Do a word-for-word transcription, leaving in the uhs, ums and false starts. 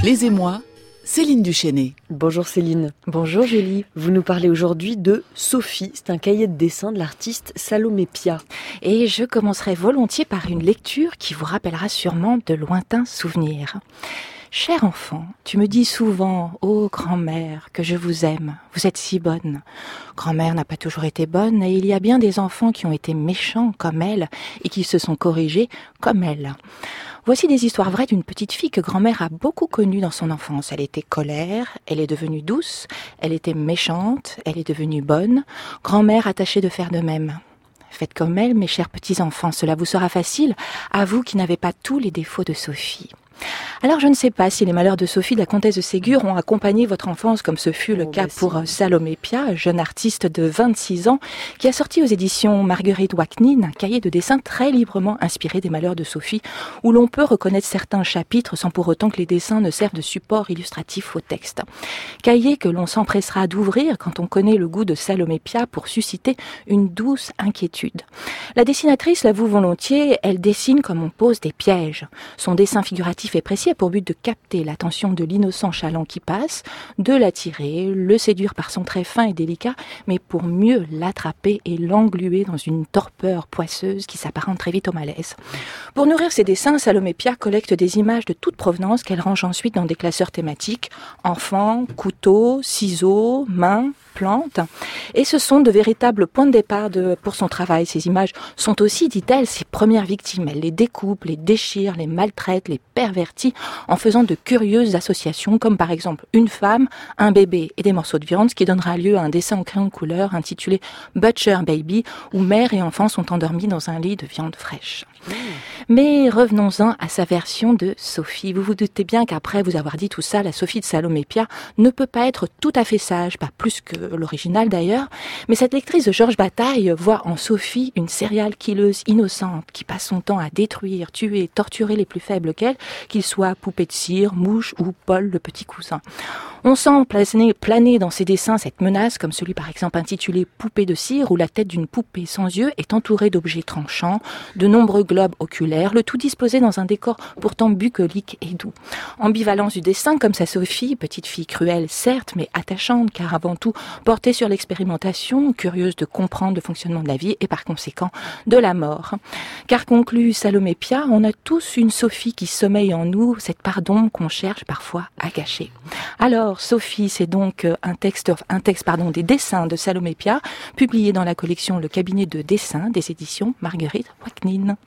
Les Émois, Céline Duchesnay. Bonjour Céline. Bonjour Julie. Vous nous parlez aujourd'hui de Sophie. C'est un cahier de dessin de l'artiste Salomé Pia. Et je commencerai volontiers par une lecture qui vous rappellera sûrement de lointains souvenirs. Cher enfant, tu me dis souvent, ô grand-mère, que je vous aime, vous êtes si bonne. Grand-mère n'a pas toujours été bonne et il y a bien des enfants qui ont été méchants comme elle et qui se sont corrigés comme elle. Voici des histoires vraies d'une petite fille que grand-mère a beaucoup connue dans son enfance. Elle était colère, elle est devenue douce, elle était méchante, elle est devenue bonne. Grand-mère a tâché de faire de même. Faites comme elle, mes chers petits-enfants, cela vous sera facile, à vous qui n'avez pas tous les défauts de Sophie. Alors je ne sais pas si les malheurs de Sophie, la comtesse de Ségur, ont accompagné votre enfance comme ce fut le oh, cas bah pour si. Salomé Pia, jeune artiste de vingt-six ans, qui a sorti aux éditions Marguerite Wachnine un cahier de dessin très librement inspiré des malheurs de Sophie, où l'on peut reconnaître certains chapitres sans pour autant que les dessins ne servent de support illustratif au texte. Cahier que l'on s'empressera d'ouvrir quand on connaît le goût de Salomé Pia pour susciter une douce inquiétude. La dessinatrice l'avoue volontiers, elle dessine comme on pose des pièges. Son dessin figuratif est précis pour but de capter l'attention de l'innocent chaland qui passe, de l'attirer, le séduire par son trait fin et délicat, mais pour mieux l'attraper et l'engluer dans une torpeur poisseuse qui s'apparente très vite au malaise. Pour nourrir ses dessins, Salomé Pia collecte des images de toute provenance qu'elle range ensuite dans des classeurs thématiques, enfants, couteaux, ciseaux, mains, plantes. Et ce sont de véritables points de départ de, pour son travail. Ces images sont aussi, dit-elle, ses premières victimes. Elle les découpe, les déchire, les maltraite, les pervertit en faisant de curieuses associations, comme par exemple une femme, un bébé et des morceaux de viande, ce qui donnera lieu à un dessin au crayon de couleur intitulé Butcher Baby, où mère et enfant sont endormis dans un lit de viande fraîche. Mmh. Mais revenons-en à sa version de Sophie. Vous vous doutez bien qu'après vous avoir dit tout ça, la Sophie de Salomé Pia ne peut pas être tout à fait sage, pas plus que l'original d'ailleurs, mais cette lectrice de Georges Bataille voit en Sophie une serial killeuse innocente qui passe son temps à détruire, tuer, torturer les plus faibles qu'elle, qu'ils soient poupées de cire, mouche ou Paul le petit cousin. On sent planer, planer dans ses dessins cette menace, comme celui par exemple intitulé Poupée de cire, où la tête d'une poupée sans yeux est entourée d'objets tranchants, de nombreux globes oculaires, le tout disposé dans un décor pourtant bucolique et doux. Ambivalence du dessin, comme sa Sophie, petite fille cruelle certes, mais attachante, car avant tout portée sur l'expérimentation, curieuse de comprendre le fonctionnement de la vie et par conséquent de la mort. Car conclut Salomé Pia, on a tous une Sophie qui sommeille en nous, cette part d'ombre qu'on cherche parfois à cacher. Alors, Sophie, c'est donc un texte, un texte pardon, des dessins de Salomé Pia, publié dans la collection Le cabinet de dessin des éditions Marguerite Wachnine.